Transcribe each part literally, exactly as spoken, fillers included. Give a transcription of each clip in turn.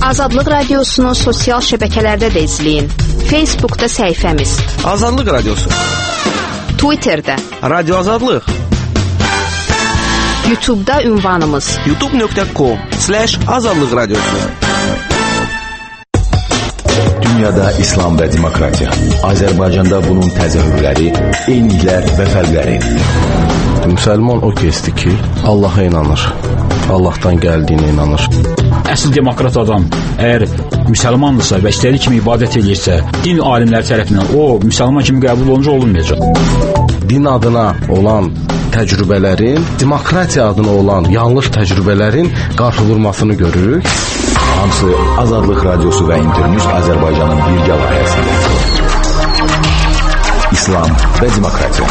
Azadlıq Radiosunu sosial şəbəkələrdə də izləyin. Facebookda səhifəmiz Azadlıq Radiosu, Twitterdə Radio Azadlıq, YouTube'da ünvanımız youtube nöqtə com slash azadlıq radiosu. Dünyada İslam və demokratiya. Azərbaycanda bunun təzahürləri, eyniliklər və fərqləri. Müsəlman o kəsdir ki, Allaha inanır, Allahdan gəldiyinə inanır. Əsl demokrat adam əgər müsəlmandırsa və istədiyi kimi ibadət edirsə, din alimləri tərəfindən o müsəlman kimi qəbul olunca olunmayacaq. Din adına olan təcrübələrin, demokratiya adına olan yanlış təcrübələrin qarşı vurmasını görürük. Hamısı Azadlıq Radiosu və İnternews Azərbaycanın birgə layihəsidir. İslam və demokratiya.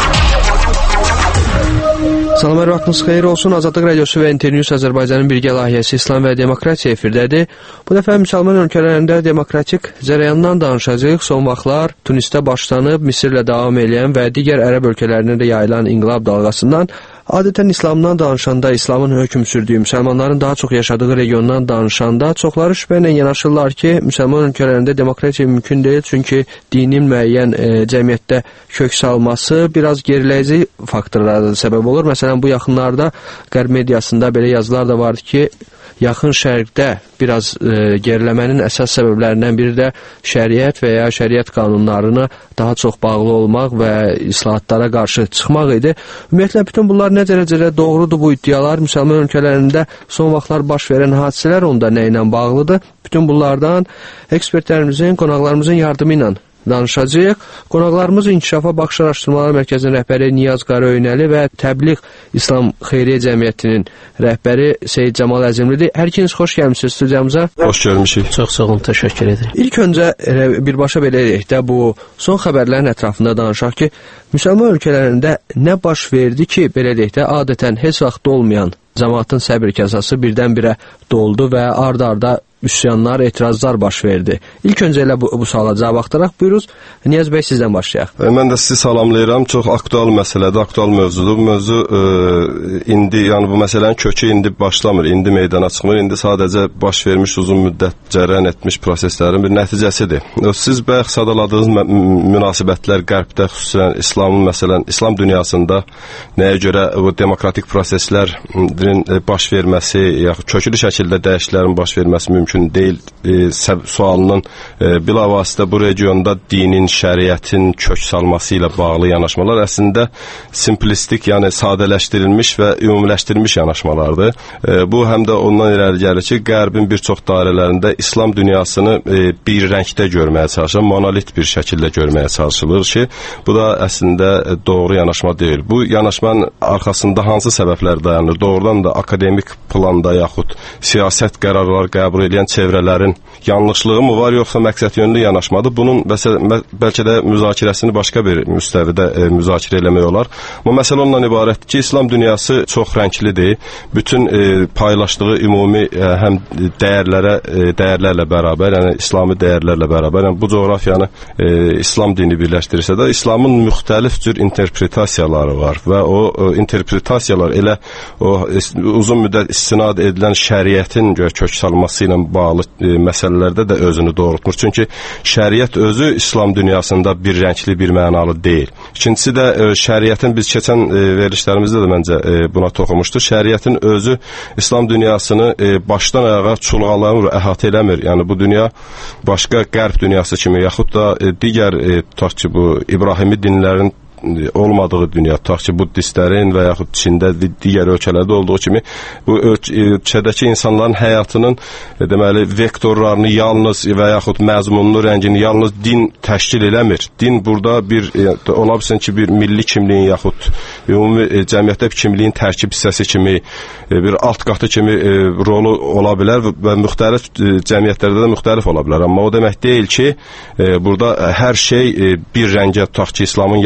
Salam, hər vaxtınız xeyir olsun. Azadlıq Radiosu və İnternews Azərbaycanın birgə layihəsi İslam və demokratiya efirdədir. Bu dəfə müsəlman ölkələrində demokratik cərəyandan danışacağıq. Son vaxtlar Tunisdə başlanıb, Misirlə davam edən və digər ərəb ölkələrində də yayılan inqilab dalğasından, adətən İslamdan danışanda, İslamın hökm sürdüyü, müsəlmanların daha çox yaşadığı regiondan danışanda çoxları şübhə ilə yanaşırlar ki, müsəlman ölkələrində demokratiya mümkün deyil, çünki dinin müəyyən e, cəmiyyətdə kök salması biraz geriləyici faktorlara da səbəb olur. Məsələn, bu yaxınlarda qərb mediasında belə yazılar da vardı ki, yaxın şərqdə biraz e, geriləmənin əsas səbəblərindən biri də şəriət və ya şəriət qanunlarına daha çox bağlı olmaq və islahatlara qarşı çıxmaq idi. Ümumiyyətlə, bütün bunlar nə dərəcədə doğrudur bu iddialar? Müsəlman ölkələrində son vaxtlar baş verən hadisələr onda nə ilə bağlıdır? Bütün bunlardan ekspertlərimizin, qonaqlarımızın yardımı ilə danışacağıq. Qonaqlarımız İnkişafa Baxış Araşdırmaları Mərkəzinin rəhbəri Niyaz Qaraöynəli və Təbliğ İslam Xeyriyyə Cəmiyyətinin rəhbəri Seyid Camal Əzimlidir. Hər ikiniz xoş gəlmişsiniz studiyamıza. Xoş görmüşük. Çox sağ olun, təşəkkür edirəm. İlk öncə birbaşa belə deyək də, bu son xəbərlərin ətrafında danışaq ki, müsəlman ölkələrində nə baş verdi ki, belə deyək də, adətən heç vaxt olmayan cəmaatın səbir kasası birdən-birə doldu və ard-arda üsyanlar, etirazlar baş verdi. İlk öncə elə bu, bu suala cavab axtaraq. Buyuruz, Niyaz bəy, sizdən başlayaq. Mən də sizi salamlayıram. Çox aktual məsələdir, aktual mövzudur. Bu mövzu e, indi, yəni bu məsələnin kökü indi başlamır, indi meydana çıxmır. İndi sadəcə baş vermiş, uzun müddət cərəyan etmiş proseslərin bir nəticəsidir. Siz bayaq sadaladığınız münasibətlər qərbdə, xüsusən İslamın, məsələn, İslam dünyasında nəyə görə bu demokratik proseslərin baş verməsi, yaxud köklü şəkildə dəyişikliklərin baş verməsi mümkün mümkün deyil e, sualının e, bilavasitə bu regionda dinin, şəriətin kök salması ilə bağlı yanaşmalar əslində simplistik, yəni sadələşdirilmiş və ümumiləşdirilmiş yanaşmalardır. E, bu həm də ondan irəli gəlir ki, qərbin bir çox dairələrində İslam dünyasını e, bir rəngdə görməyə çalışır, monolit bir şəkildə görməyə çalışılır ki, bu da əslində doğru yanaşma deyil. Bu yanaşmanın arxasında hansı səbəblər dayanır? Doğrudan da akademik planda yaxud siyasət qərarları qəbul edən çevrələrin yanlışlığı mı var, yoxsa məqsəd yönlü yanaşmadır? Bunun bəlkə də müzakirəsini başqa bir müstəvidə e, müzakirə eləmək olar. Bu məsələ ondan ibarətdir ki, İslam dünyası çox rənglidir. Bütün e, paylaşdığı ümumi e, həm dəyərlərə, e, dəyərlərlə bərabər, yəni İslami dəyərlərlə bərabər, yəni bu coğrafiyanı e, İslam dini birləşdirirsə də İslamın müxtəlif cür interpretasiyaları var və o, o interpretasiyalar elə o uzun müddət istinad edilən şəriətin kök salması ilə bağlı e, məsələlərdə də özünü doğrultmur. Çünki şəriət özü İslam dünyasında bir rəngli, bir mənalı deyil. İkincisi də e, şəriətin, biz keçən e, verilişlərimizdə də məncə e, buna toxunmuşdu. Şəriətin özü İslam dünyasını e, başdan ayağa çulğalamır, əhatə eləmir. Yəni bu dünya başqa qərb dünyası kimi, yaxud da e, digər e, tutaq ki, bu İbrahimi dinlərin olmadığı dünya, tutaq ki, buddistlərin və yaxud Çində, digər ölkələrdə olduğu kimi bu ölkədəki insanların həyatının e, deməli, vektorlarını yalnız və yaxud məzmununu, rəngini yalnız din təşkil eləmir. Din burada bir, e, ola bilsin ki, bir milli kimliyin yaxud ümumi e, cəmiyyətdə bir kimliyin tərkib hissəsi kimi, e, bir alt qatı kimi e, rolu ola bilər və müxtəlif e, cəmiyyətlərdə də müxtəlif ola bilər. Amma o demək deyil ki, e, burada hər şey e, bir rəngə, tutaq ki, İslamın yaşıl rəngi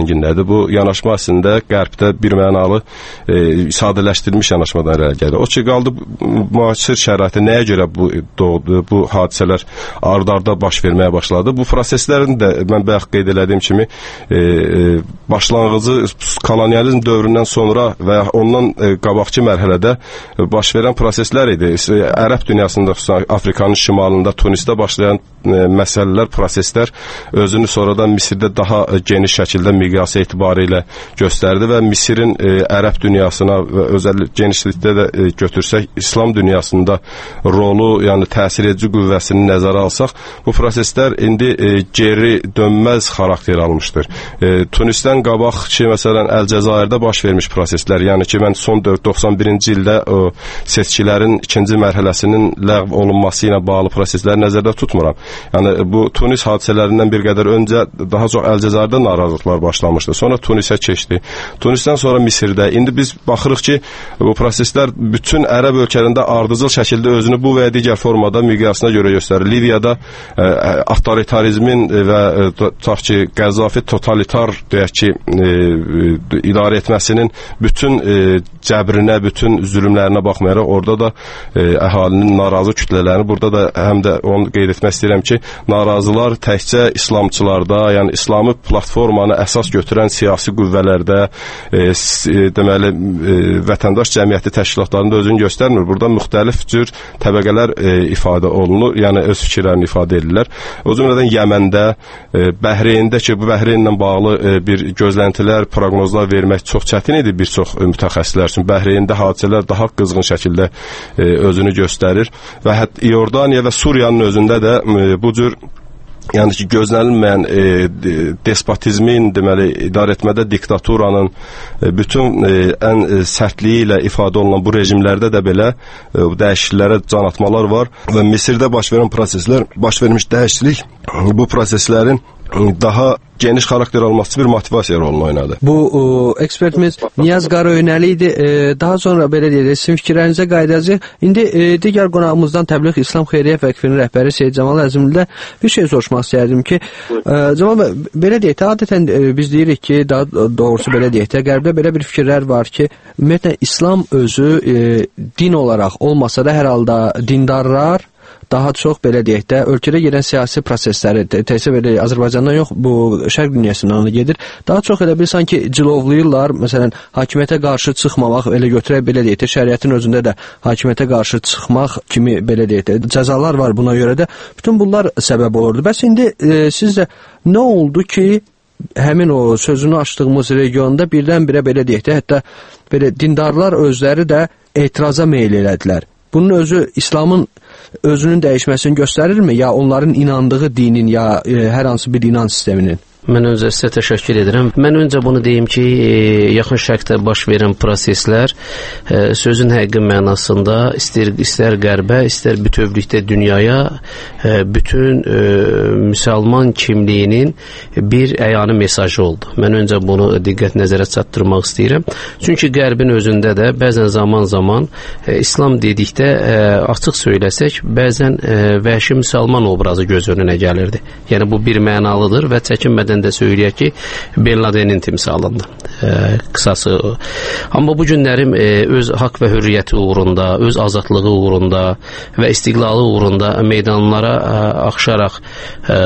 zənginlədir. Bu yanaşma əslində qərbdə birmənalı e, sadələşdirilmiş yanaşmadan irəli gəlir. O ki, qaldı müasir şəraitə nəyə görə bu doğdu, bu hadisələr ard-arda baş verməyə başladı. Bu proseslərin də mən bayaq qeyd elədiyim kimi e, e, başlanğıcı kolonializm dövründən sonra və ondan e, qabaqçı mərhələdə baş verən proseslər idi. E, Ərəb dünyasında, xüsusən Afrikanın şimalında, Tunisdə başlayan e, məsələlər, proseslər özünü sonradan Misirdə daha e, geniş şəkildə miqyası etibarilə göstərdi və Misirin e, Ərəb dünyasına və özəl genişlikdə də e, götürsək, İslam dünyasında rolu, yəni təsir edici qüvvəsini nəzərə alsaq, bu proseslər indi e, geri dönməz xarakter almışdır. E, Tunisdən qabaq ki, məsələn, Əlcəzairdə baş vermiş proseslər, yəni ki, mən son doxsan birinci ildə o seçkilərin ikinci mərhələsinin ləğv olunması ilə bağlı prosesləri nəzərdə tutmuram. Yəni, bu Tunis hadisələrindən bir qədər öncə daha çox Əlcəzairdə narazılıqlar başlamışdı. Sonra Tunisə keçdi. Tunisdən sonra Misirdə. İndi biz baxırıq ki, bu proseslər bütün Ərəb ölkələrində ardıcıl şəkildə özünü bu və digər formada miqyasına görə göstərir. Liviyada e, avtoritarizmin və e, tutaq ki, Qəzzafi totalitar deyək ki, e, e, idarə etməsinin bütün e, cəbrinə, bütün zülmlərinə baxmayaraq, orada da e, əhalinin narazı kütlələrini, burada da həm də onu qeyd etmək istəyirəm ki, narazılar təkcə İslamçılarda, yəni İslami platformanı əsas götürən siyasi qüvvələrdə, e, e, deməli, e, vətəndaş cəmiyyəti təşkilatlarında özünü göstərmir. Burada müxtəlif cür təbəqələr e, ifadə olunur, yəni öz fikirlərini ifadə edirlər. O cümlədən Yəməndə, e, Bəhreyndə ki, bu Bəhreynlə bağlı e, bir gözləntilər, proqnozlar vermək çox çətin idi bir çox e, mütəxəssislər üçün. Bəhreyndə hadisələr daha qızğın şəkildə e, özünü göstərir və hətta İordaniya və Suriyanın özündə də e, bu cür, yəni ki, gözlənilməyən e, despotizmin, deməli, idarə etmədə diktaturanın e, bütün e, ən e, sərtliyi ilə ifadə olunan bu rejimlərdə də belə e, dəyişikliklərə can atmalar var və Misirdə baş verən proseslər, baş vermiş dəyişiklik bu proseslərin daha geniş xarakter alması bir motivasiya rolunu oynadı. Bu o, ekspertimiz Niyaz Qarayönəli idi. E, daha sonra belə deyək, sizin fikirlərinizə qayıdacağıq. İndi e, digər qonağımızdan Təbliğ İslam Xeyriyyə Vəqfinin rəhbəri Seyid Camal Əzimlidə bir şey soruşmaq istəyərdim ki, e, Camal bəy, belə deyək, adətən e, biz deyirik ki, daha doğrusu belə deyək, qərbdə belə bir fikirlər var ki, ümumiyyətlə İslam özü e, din olaraq olmasa da hər halda dindarlar daha çox belə deyək də ölkədə gedən siyasi prosesləri, təkcə belə Azərbaycandan yox, bu şərq dünyasından da gedir. Daha çox elə bir sanki cilovlayırlar. Məsələn, hakimiyyətə qarşı çıxmamaq, elə götürək belə deyək də şəriətin özündə də hakimiyyətə qarşı çıxmaq kimi belə deyək də cəzalar var buna görə də. Bütün bunlar səbəb olurdu. Bəs indi e, sizcə nə oldu ki, həmin o sözünü açdığımız regionda birdən-birə belə deyək də, hətta belə dindarlar özləri də etiraza meyl elədilər. Bunun özü İslamın özünün dəyişməsini göstərirmi, ya onların inandığı dinin, ya e, hər hansı bir inan sisteminin? Mən öncə sizə təşəkkür edirəm. Mən öncə bunu deyim ki, e, yaxın şərqdə baş verən proseslər e, sözün həqiqi mənasında istər, istər qərbə, istər bütövlükdə dünyaya e, bütün e, müsəlman kimliyinin bir əyani mesajı oldu. Mən öncə bunu diqqət nəzərə çatdırmaq istəyirəm. Çünki qərbin özündə də bəzən zaman-zaman e, İslam dedikdə e, açıq söyləsək, bəzən e, vəhşi müsəlman obrazı göz önünə gəlirdi. Yəni bu bir mənalıdır və çəkinmədən də söyləyək ki, Bin Ladenin timsalında e, qısası. Amma bu günlərim e, öz haqq və hürriyyəti uğrunda, öz azadlığı uğrunda və istiqlalı uğrunda meydanlara e, axşaraq e,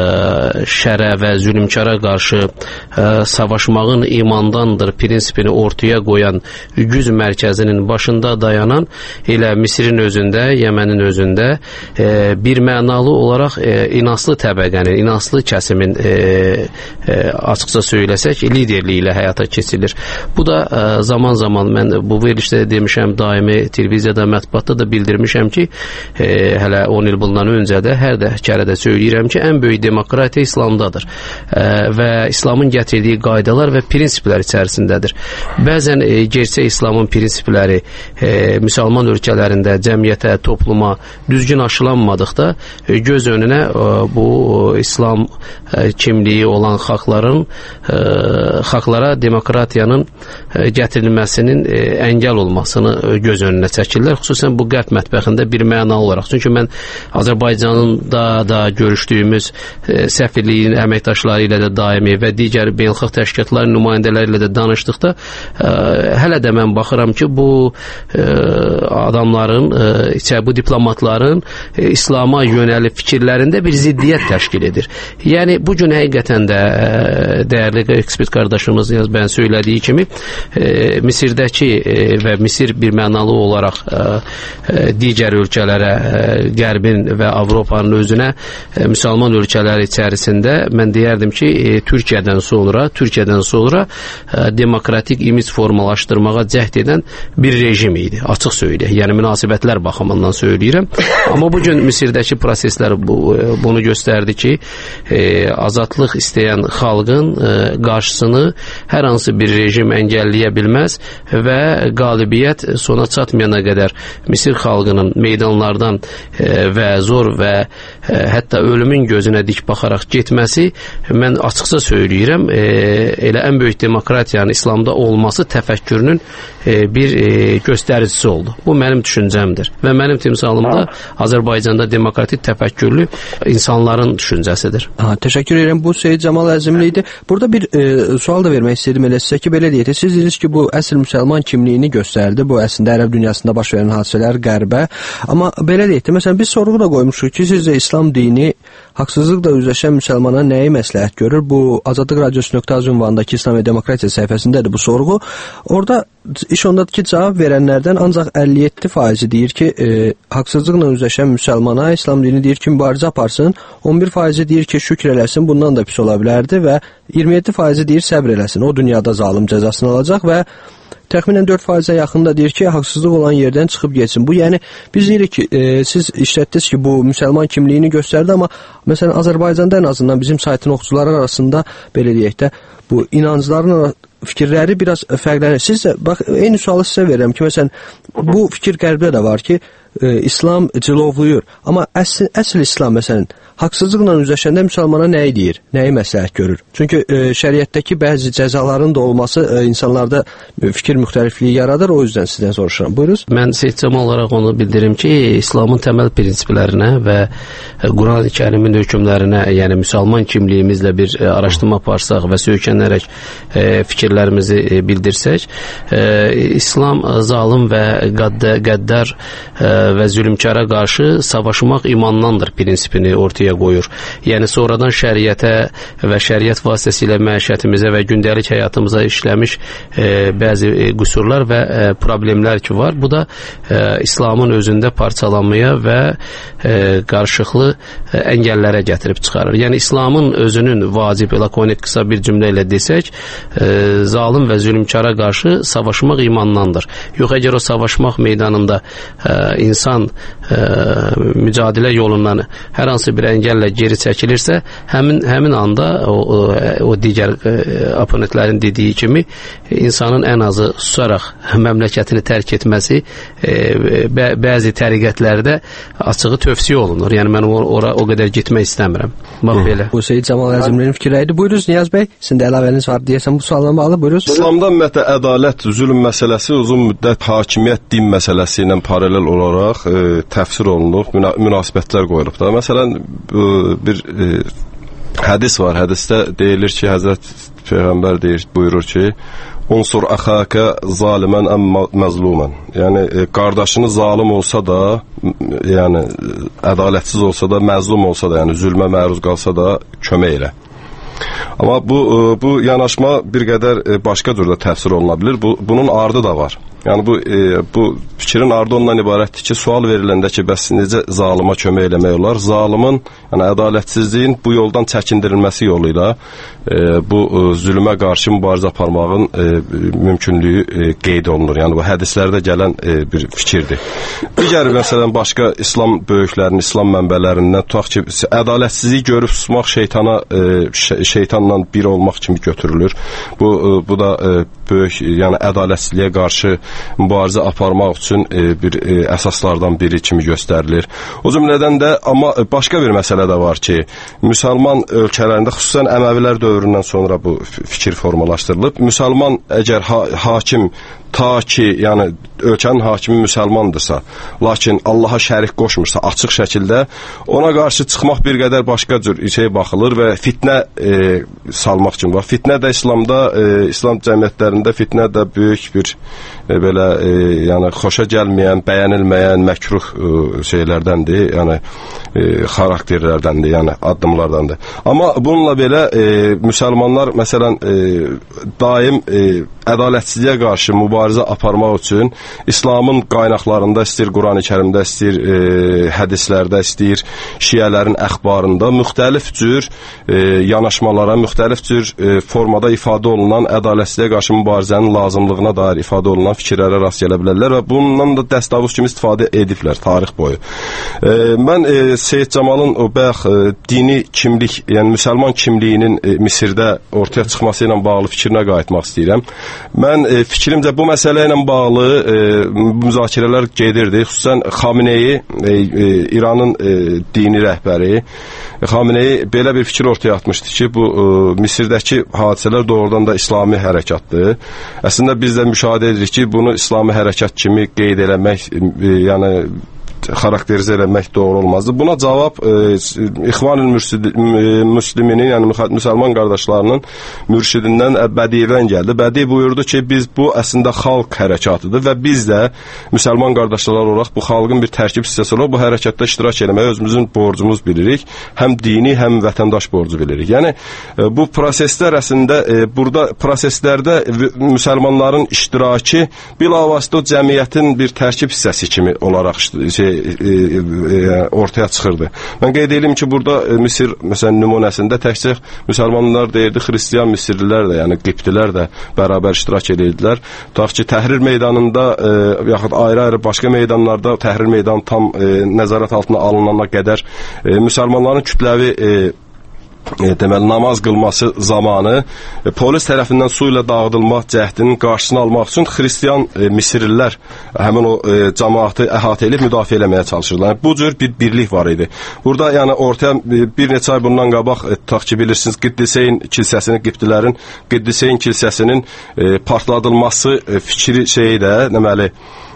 şərə və zülümkara qarşı e, savaşmağın imandandır prinsipini ortaya qoyan güc mərkəzinin başında dayanan elə Misirin özündə, Yəmənin özündə e, bir mənalı olaraq e, inaslı təbəqənin, inaslı kəsimin e, E, açıqca söyləsək, liderliyi ilə həyata keçilir. Bu da e, zaman-zaman mən bu verilişdə demişəm, daimi televiziyada, mətbuatda da bildirmişəm ki, e, hələ on il bundan öncə də hər də kərə də söyləyirəm ki, ən böyük demokratiya İslamdadır e, və İslamın gətirdiyi qaydalar və prinsiplər içərisindədir. Bəzən e, gerçək İslamın prinsipləri e, müsəlman ölkələrində cəmiyyətə, topluma düzgün aşılanmadıqda e, göz önünə e, bu e, İslam e, kimliyi olan xalqların e, xalqlara demokratiyanın e, gətirilməsinin e, əngəl olmasını e, göz önünə çəkirlər. Xüsusən bu qərb mətbəxində bir mənalı olaraq. Çünki mən Azərbaycanında da görüşdüyümüz e, səfirliyin əməkdaşları ilə də daimi və digər beynəlxalq təşkilatların nümayəndələri ilə də danışdıqda e, hələ də mən baxıram ki, bu e, adamların, e, bu diplomatların e, İslama yönəlib fikirlərində bir ziddiyyət təşkil edir. Yəni bu gün həqiqətən də e, dəyərli ekspert qardaşımız Niyaz bəyin söylədiyi kimi e, Misirdəki e, və Misir bir mənalı olaraq e, e, digər ölkələrə, e, Qərbin və Avropanın özünə e, müsəlman ölkələri içərisində mən deyərdim ki, e, Türkiyədən sonra, Türkiyədən sonra e, demokratik imic formalaşdırmağa cəhd edən bir rejim idi, açıq söyləyək. Yəni münasibətlər baxımından söyləyirəm. Amma bu gün Misirdəki proseslər bu, e, bunu göstərdi ki, e, azadlıq istəyən xalqın e, qarşısını hər hansı bir rejim əngəlləyə bilməz və qalibiyyət sona çatmayana qədər Misir xalqının meydanlardan e, və zor və e, hətta ölümün gözünə dik baxaraq getməsi, mən açıqca söyləyirəm, e, elə ən böyük demokratiyanın İslamda olması təfəkkürünün e, bir e, göstəricisi oldu. Bu mənim düşüncəmdir və mənim timsalımda Azərbaycanda demokratik təfəkkürlü insanların düşüncəsidir. Ha, təşəkkür edirəm. Bu Seyid Camal Əzimli idi. Burada bir e, sual da vermək istədim elə sizə ki, belə deyək, siz dediniz ki, bu əsl müsəlman kimliyini göstərdi, bu əslində ərəb dünyasında baş verən hadisələr qərbə, amma belə deyək, məsələn biz sorğu da qoymuşuq ki, sizcə İslam dini haqsızlıqla üzləşən müsəlmana nəyi məsləhət görür? Bu Azadlıq Radiosu nöqtə az ünvanındakı İslam və Demokratiya səhifəsindədir bu sorğu. Orada iş ondadır ki, cavab verənlərdən ancaq əlli yeddi faizi deyir ki, e, haqsızlıqla üzləşən müsəlmana İslam dini deyir ki, mübarizə aparsın, on bir faizi deyir ki, şükr eləsin, bundan da pis ola bilərdi və iyirmi yeddi faizi deyir səbr eləsin, o dünyada zalım cəzasını alacaq və təxminən dörd faizə yaxında deyir ki, haqsızlıq olan yerdən çıxıb geçsin. Bu, yəni, biz deyirik ki, e, siz işlətdiniz ki, bu müsəlman kimliyini göstərdi, amma məsələn, Azərbaycanda ən azından bizim saytın oxucuları arasında, belə deyək də, bu inancların fikirləri biraz fərqlənir. Siz də, bax, eyni sualı sizə verirəm ki, məsələn, bu fikir qərbdə də var ki, e, İslam cilovluyur, amma əsl, əsl İslam, məsələn, haqsızlıqla üzləşəndə müsəlmana nəyi deyir, nəyi məsləhət görür? Çünki e, şəriətdəki bəzi cəzaların da olması e, insanlarda fikir müxtəlifliyi yaradır, o yüzden sizdən soruşuram. Buyuruz. Mən seçim olaraq onu bildirim ki, İslamın təməl prinsiplərinə və Quran-ı Kərimin hökmlərinə, yəni müsəlman kimliyimizlə bir e, araşdırma aparsaq və söykənərək e, fikirlərimizi e, bildirsək, e, İslam zalım və qəddə, qəddar e, və zülmkara qarşı savaşmaq imandandır prinsipini ortaya qoyur. Yəni sonradan şəriətə və şəriət vasitəsilə məişətimizə və gündəlik həyatımıza işləmiş e, bəzi e, qüsurlar və e, problemlər ki var. Bu da e, İslamın özündə parçalanmaya və e, qarşılıqlı e, əngəllərə gətirib çıxarır. Yəni İslamın özünün vacib, lakonik qısa bir cümlə ilə desək, e, zalim və zülmkara qarşı savaşmaq imandandır. Yox, əgər o savaşmaq meydanında e, insan e, mücadilə yolundan hər hansı bir əngəllə geri çəkilirsə, həmin həmin anda o, o, o digər e, oponentlərin dediyi kimi insanın ən azı susaraq məmləkətini tərk etməsi e, bə, bəzi təriqətlərdə açığı tövsiyə olunur. Yəni mən ora o qədər getmək istəmirəm. Bax belə. Bu Seyid Camal Əzimlinin fikirləri idi. Buyuruz Niyaz bəy, sizin də əlavəniz var deyəsən bu sualdan bağlı. Buyuruz. İslamda ümumiyyətlə ədalət, zülm məsələsi uzun müddət hakimiyyət, din məsələsi ilə paralel olaraq e, təfsir olunub, müna münasibətlər qoyulub da. Məsələn, bir e, hədis var. Hədisdə deyilir ki, Həzrət Peyğəmbər deyir, buyurur ki, unsur əxəkə zalimən əm məzlumən. Yəni e, qardaşını zalim olsa da, yəni ədalətsiz olsa da, məzlum olsa da, yəni zülmə məruz qalsa da kömək elə. Amma bu bu yanaşma bir qədər başqa cürdə təfsir oluna bilər. Bu bunun ardı da var. Yəni bu e, bu fikrin ardı ondan ibarətdir ki, sual veriləndə ki, bəs necə zalıma kömək eləmək olar? Zalımın, yəni ədalətsizliyin bu yoldan çəkindirilməsi yolu ilə e, bu e, zülmə qarşı mübarizə aparmağın e, mümkünlüyü e, qeyd olunur. Yəni bu hədislərdə gələn e, bir fikirdir. Digər məsələn başqa İslam böyüklərinin, İslam mənbələrindən tutaq ki, ədalətsizliyi görüb susmaq şeytana e, şeytanla bir olmaq kimi götürülür. Bu e, bu da e, böyük, yəni ədalətsizliyə qarşı mübarizə aparmaq üçün e, bir e, əsaslardan biri kimi göstərilir. O cümlədən də amma başqa bir məsələ də var ki, müsəlman ölkələrində xüsusən Əməvilər dövründən sonra bu fikir formalaşdırılıb. Müsəlman əgər ha hakim ta ki, yəni ölkənin hakimi müsəlmandırsa, lakin Allaha şərik qoşmursa açıq şəkildə, ona qarşı çıxmaq bir qədər başqa cür şey baxılır və fitnə e, salmaq üçün var. Fitnə də İslamda, e, İslam cəmiyyətlərində fitnə də böyük bir e, belə e, yəni xoşa gəlməyən, bəyənilməyən məkruh e, şeylərdəndir, yəni e, xarakterlərdəndir, yəni addımlardandır. Amma bununla belə e, müsəlmanlar məsələn e, daim e, ədalətsizliyə qarşı mübarizə aparmaq üçün İslamın qaynaqlarında, istəyir Qurani-Kərimdə, istəyir e, hədislərdə, istəyir şiələrin əxbarında müxtəlif cür e, yanaşmalara, müxtəlif cür e, formada ifadə olunan ədalətsizliyə qarşı mübarizənin lazımlığına dair ifadə olunan fikirlərə rast gələ bilərlər və bundan da dəstavuz kimi istifadə ediblər tarix boyu. E, mən e, Seyid Camalın o bayaq e, dini kimlik, yəni müsəlman kimliyinin e, Misirdə ortaya çıxması ilə bağlı fikrinə qayıtmaq istəyirəm. Mən e, fikrimcə bu məsələ ilə bağlı e, müzakirələr gedirdi. Xüsusən Xameneyi, e, e, İranın e, dini rəhbəri Xameneyi belə bir fikir ortaya atmışdı ki, bu e, Misirdəki hadisələr doğrudan da İslami hərəkatdır. Əslində biz də müşahidə edirik ki, bunu İslami hərəkat kimi qeyd eləmək, e, yəni xarakterizə eləmək doğru olmazdı. Buna cavab e, İxvanül Müsliminin, yəni müsəlman qardaşlarının mürşidindən Bədiyevdən gəldi. Bədiyev buyurdu ki, biz bu əslində xalq hərəkatıdır və biz də müsəlman qardaşlar olaraq bu xalqın bir tərkib hissəsi olaraq bu hərəkatda iştirak etməyə özümüzün borcumuz bilirik. Həm dini, həm vətəndaş borcu bilirik. Yəni e, bu proseslər əslində e, burada proseslərdə müsəlmanların iştirakı bilavasitə cəmiyyətin bir tərkib hissəsi kimi olaraq şey E, e, e, ortaya çıxırdı. Mən qeyd edim ki, burada e, Misir məsələn nümunəsində təkcə müsəlmanlar deyildi, xristiyan Misirlilər də, yəni qibtilər də bərabər iştirak edirdilər. Tutaq ki, Təhrir meydanında e, yaxud ayrı-ayrı başqa meydanlarda Təhrir meydanı tam e, nəzarət altına alınana qədər e, müsəlmanların kütləvi e, E, deməli, namaz qılması zamanı e, polis tərəfindən su ilə dağıdılmaq cəhdinin qarşısını almaq üçün xristiyan e, Misirlilər həmin o e, cəmaatı əhatə edib müdafiə eləməyə çalışırlar. Yəni, bu cür bir birlik var idi. Burada yəni ortaya e, bir neçə ay bundan qabaq e, tutaq ki, bilirsiniz, Qiddiseyn kilsəsinin, qibtilərin Qiddiseyn kilsəsinin e, partladılması e, fikri şeyi də, deməli,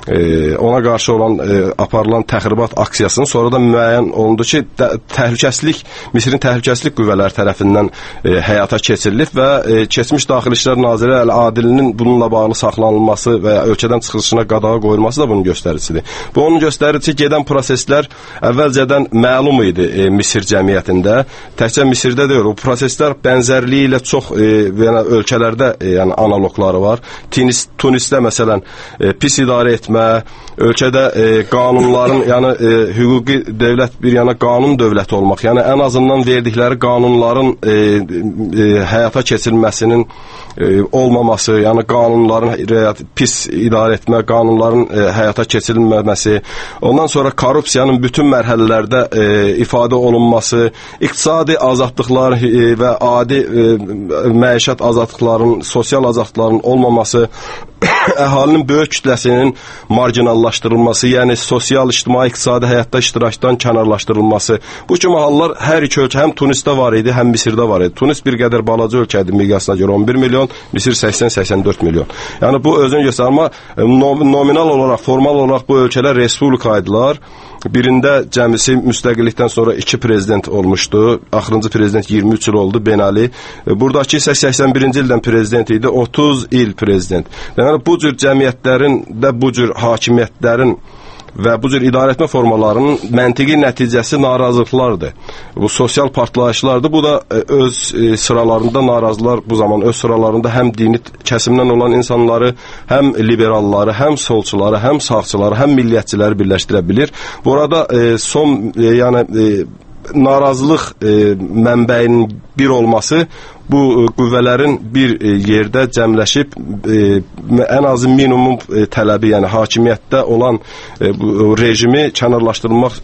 E, ona qarşı olan e, aparılan təxribat aksiyasının sonra da müəyyən olundu ki, təhlükəsizlik, Misirin təhlükəsizlik qüvvələri tərəfindən e, həyata keçirilib və e, keçmiş Daxili İşlər Naziri Əl-Adilinin bununla bağlı saxlanılması və ölkədən çıxışına qadağa qoyulması da bunun göstəricisidir. Bu onun göstəricisi gedən proseslər əvvəlcədən məlum idi e, Misir cəmiyyətində. Təkcə Misirdə deyil, o proseslər bənzərliyi ilə çox e, yəni, ölkələrdə e, yəni, analogları var. Tunis, Tunisdə məsələn e, pis idarə etmə, ölkədə e, qanunların, yəni e, hüquqi dövlət bir yana qanun dövləti olmaq, yəni ən azından verdikləri qanunların e, e, həyata keçirilməsinin e, olmaması, yəni qanunların rəyat, pis idarə etmə, qanunların e, həyata keçirilməməsi, ondan sonra korrupsiyanın bütün mərhələlərdə e, ifadə olunması, iqtisadi azadlıqlar e, və adi e, məişət azadlıqların, sosial azadlıqların olmaması, əhalinin böyük kütləsinin marginallaşdırılması, yəni sosial, ictimai, iqtisadi həyatda iştirakdan kənarlaşdırılması. Bu kimi hallar hər iki ölkə, həm Tunisdə var idi, həm Misirdə var idi. Tunis bir qədər balaca ölkədir miqyasına görə, on bir milyon, Misir səksən səksən dörd milyon. Yəni bu özünü göstərir, amma nominal olaraq, formal olaraq bu ölkələr respublika idilar. Birində cəmisi müstəqillikdən sonra iki prezident olmuşdu. Axırıncı prezident iyirmi üç il oldu, Ben Ali. Buradakı isə səksən birinci ildən prezident idi, otuz il prezident. Yəni bu cür cəmiyyətlərin də bu cür hakimiyyətlərin və bu cür idarəetmə formalarının məntiqi nəticəsi narazılıqlardır. Bu sosial partlayışlardır. Bu da öz sıralarında narazılar bu zaman öz sıralarında həm dini kəsimdən olan insanları, həm liberalları, həm solçuları, həm sağçıları, həm milliyyətçiləri birləşdirə bilir. Burada e, son e, yəni e, narazılıq e, mənbəyinin bir olması bu e, qüvvələrin bir e, yerdə cəmləşib e, ən azı minimum e, tələbi, yəni hakimiyyətdə olan e, bu rejimi kənarlaşdırılmaq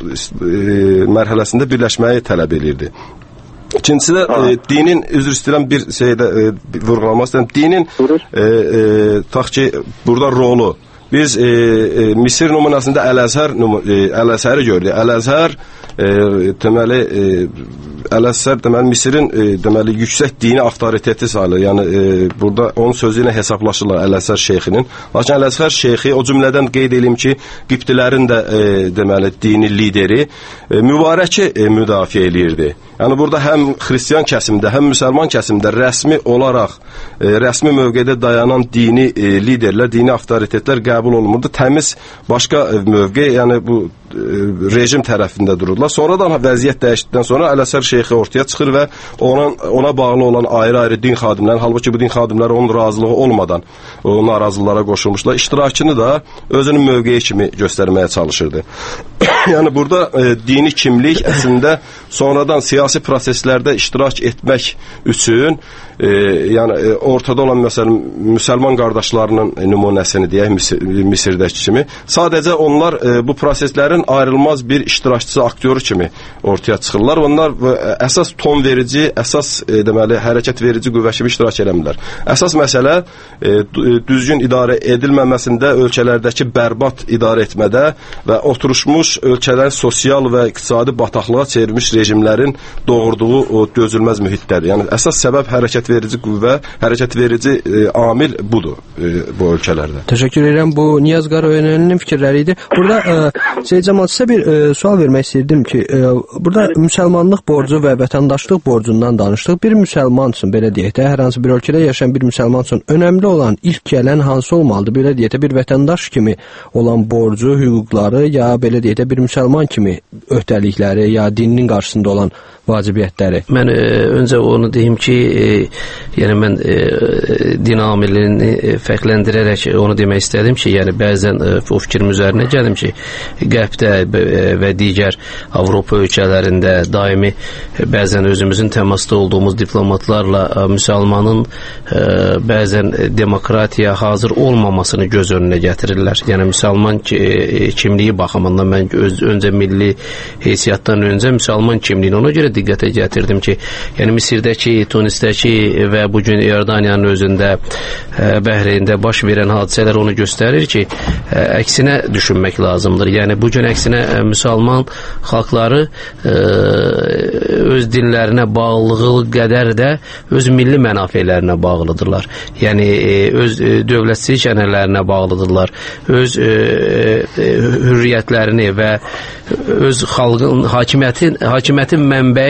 e, mərhələsində birləşməyi tələb edirdi. İkincisi də e, dinin, üzr istəyirəm bir şeydə e, vurğulamaq istəyirəm, dinin e, e, tutaq ki, burada rolu, biz e, e, Misir nümunəsində Əl-Əzhər e, Əl-Əzhəri gördük. Əl-Əzhər e, deməli e, Əl-Əzhər deməli Misirin e, deməli yüksək dini avtoriteti sayılır. Yəni e, burada onun sözü ilə hesablaşırlar Əl-Əzhər şeyxinin. Lakin Əl-Əzhər şeyxi o cümlədən qeyd edeyim ki, Qibtilərin də e, deməli dini lideri e, mübarəki e, müdafiə eləyirdi. Yəni burada həm xristian kəsimdə, həm müsəlman kəsimdə rəsmi olaraq, e, rəsmi mövqedə dayanan dini e, liderlər, dini avtoritetlər qəbul olunmurdu. Təmiz başqa e, mövqe, yəni bu e, rejim tərəfində dururlar. Sonradan vəziyyət dəyişdikdən sonra Əl-Əzhər şeyxi ortaya çıxır və ona, ona bağlı olan ayrı-ayrı din xadimləri, halbuki bu din xadimləri onun razılığı olmadan o narazılılara qoşulmuşlar. İştirakını da özünün mövqeyi kimi göstərməyə çalışırdı. Yəni burada e, dini kimlik əslində sonradan siyasi proseslərdə iştirak etmək üçün e, yəni e, ortada olan məsələn müsəlman qardaşlarının nümunəsini deyək Misir, Misirdəki kimi sadəcə onlar e, bu proseslərin ayrılmaz bir iştirakçısı, aktyoru kimi ortaya çıxırlar. Onlar e, əsas ton verici, əsas e, deməli hərəkət verici qüvvə kimi iştirak eləmirlər. Əsas məsələ e, düzgün idarə edilməməsində, ölkələrdəki bərbad idarə etmədə və oturuşmuş ölkələrin sosial və iqtisadi bataqlığa çevrilmiş rejimlərin doğurduğu o dözülməz mühitdədir. Yəni əsas səbəb hərəkət verici qüvvə, hərəkət verici e, amil budur e, bu ölkələrdə. Təşəkkür edirəm. Bu Niyaz Qarayönəlinin fikirləri idi. Burada e, Seyid Cəmal sizə bir e, sual vermək istəyirdim ki, e, burada müsəlmanlıq borcu və vətəndaşlıq borcundan danışdıq. Bir müsəlman üçün belə deyək də, hər hansı bir ölkədə yaşayan bir müsəlman üçün önəmli olan ilk gələn hansı olmalıdır? Belə deyək də, bir vətəndaş kimi olan borcu, hüquqları ya belə deyək də bir müsəlman kimi öhdəlikləri ya dininin qarşısında olan vacibiyyətləri. Mən e, öncə onu deyim ki, e, yəni mən e, din amilini e, fərqləndirərək onu demək istədim ki, yəni bəzən e, o fikrim üzərinə gəldim ki, Qərbdə e, və digər Avropa ölkələrində daimi e, bəzən özümüzün təmasda olduğumuz diplomatlarla e, müsəlmanın e, bəzən demokratiya hazır olmamasını göz önünə gətirirlər. Yəni müsəlman ki, e, kimliyi baxımından mən öz, öncə milli heysiyyatdan öncə müsəlman kimliyini ona görə diqqətə gətirdim ki, yəni Misirdəki, Tunisdəki və bugün İordaniyanın özündə, Bəhreyndə baş verən hadisələr onu göstərir ki, əksinə düşünmək lazımdır. Yəni bugün əksinə müsəlman xalqları öz dinlərinə bağlılığı qədər də öz milli mənafələrinə bağlıdırlar. Yəni öz dövlətçilik ənənələrinə bağlıdırlar. Öz hürriyyətlərini və öz xalqın hakimiyyətin hakimiyyətin mənbəyi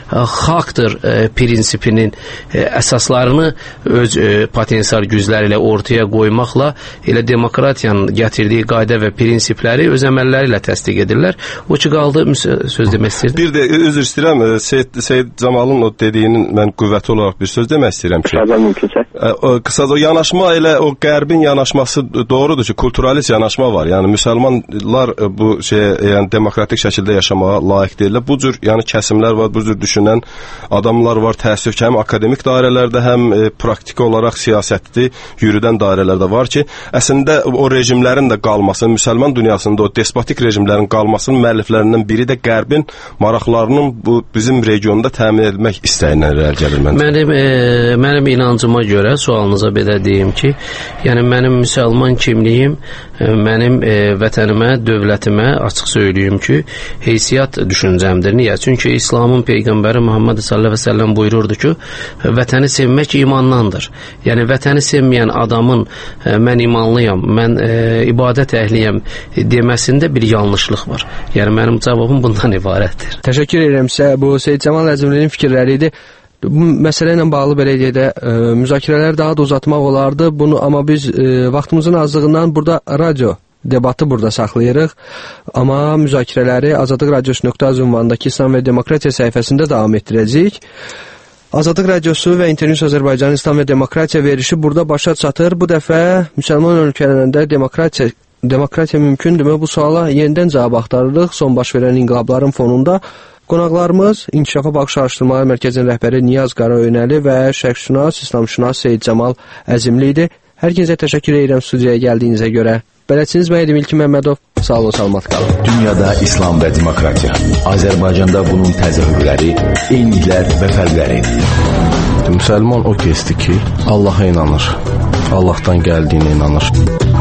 xalqdır e, prinsipinin e, əsaslarını öz e, potensial gücləri ilə ortaya qoymaqla elə demokratiyanın gətirdiyi qayda və prinsipləri öz əməlləri ilə təsdiq edirlər. O ki qaldı söz demək istəyirdim. Bir də üzr istəyirəm, Seyid, Seyid Camalın o dediyinin mən qüvvəti olaraq bir söz demək istəyirəm ki, qısaca o yanaşma ilə o qərbin yanaşması doğrudur ki, kulturalist yanaşma var. Yəni müsəlmanlar bu şey yəni demokratik şəkildə yaşamağa layiq deyirlər. Bu cür yəni kəsimlər var, bu cür düşünən adamlar var, təəssüf ki, həm akademik dairələrdə, həm e, praktiki olaraq siyasətli yürüdən dairələrdə var ki, əslində o rejimlərin də qalmasının, müsəlman dünyasında o despotik rejimlərin qalmasının müəlliflərindən biri də qərbin maraqlarının bu bizim regionda təmin edilmək istəyindən irəli gəlir məncə. Mənim, e, mənim inancıma görə, sualınıza belə deyim ki, yəni mənim müsəlman kimliyim, e, mənim e, vətənimə, dövlətimə açıq söyləyim ki, heysiyyat düşüncəmdir. Niyə? Çünki İslamın Peyğəmbəri Muhammed sallallahu əleyhi və səlləm buyururdu ki, vətəni sevmək imandandır. Yəni vətəni sevməyən adamın e, mən imanlıyam, mən e, ibadət əhliyəm deməsində bir yanlışlıq var. Yəni mənim cavabım bundan ibarətdir. Təşəkkür edirəm sizə. Bu Seyid Cəmal Əzimlinin fikirləri idi. Bu məsələ ilə bağlı belə deyək də e, müzakirələr daha da uzatmaq olardı. Bunu amma biz e, vaxtımızın azlığından burada radyo debatı burada saxlayırıq. Amma müzakirələri azadlıq radiosu nöqtə az ünvanındakı İslam və Demokratiya səhifəsində davam etdirəcəyik. Azadlıq radiosu və İnternews Azərbaycan İslam və Demokratiya verişi burada başa çatır. Bu dəfə müsəlman ölkələrində demokratiya demokratiya mümkündürmü? Bu suala yenidən cavab axtarırıq. Son baş verən inqilabların fonunda qonaqlarımız İnkişafa Baxış Araşdırmaları Mərkəzinin rəhbəri Niyaz Qarayönəli və şərqşünas, İslamşünas Seyid Cəmal Əzimli idi. Hər kəsə təşəkkür edirəm studiyaya gəldiyinizə görə. Bələdçiniz mən idim İlkin Məmmədov. Sağ olun, salamat qalın. Dünyada İslam və demokratiya. Azərbaycanda bunun təzahürləri, eyniliklər və fərqləri. Müsəlman o kəsdir ki, Allaha inanır. Allahdan gəldiyinə inanır.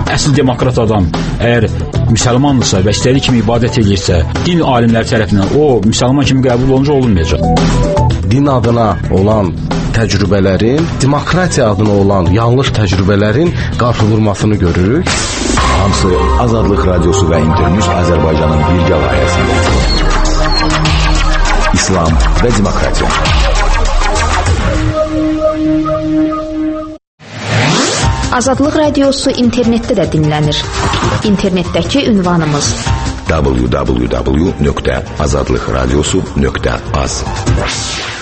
Əsl demokrat adam əgər müsəlmandırsa və istədiyi kimi ibadət edirsə, din alimləri tərəfindən o müsəlman kimi qəbul olunca olunmayacaq. Din adına olan təcrübələrin, demokratiya adına olan yanlış təcrübələrin qarşıdurmasını görürük. Hamısı Azadlıq Radiosu və İnternews Azərbaycanın birgə layihəsində. İslam və demokratiya. Azadlıq Radiosu internetdə də dinlənir. İnternetdəki ünvanımız w w w nöqtə azadlıqradiosu nöqtə az.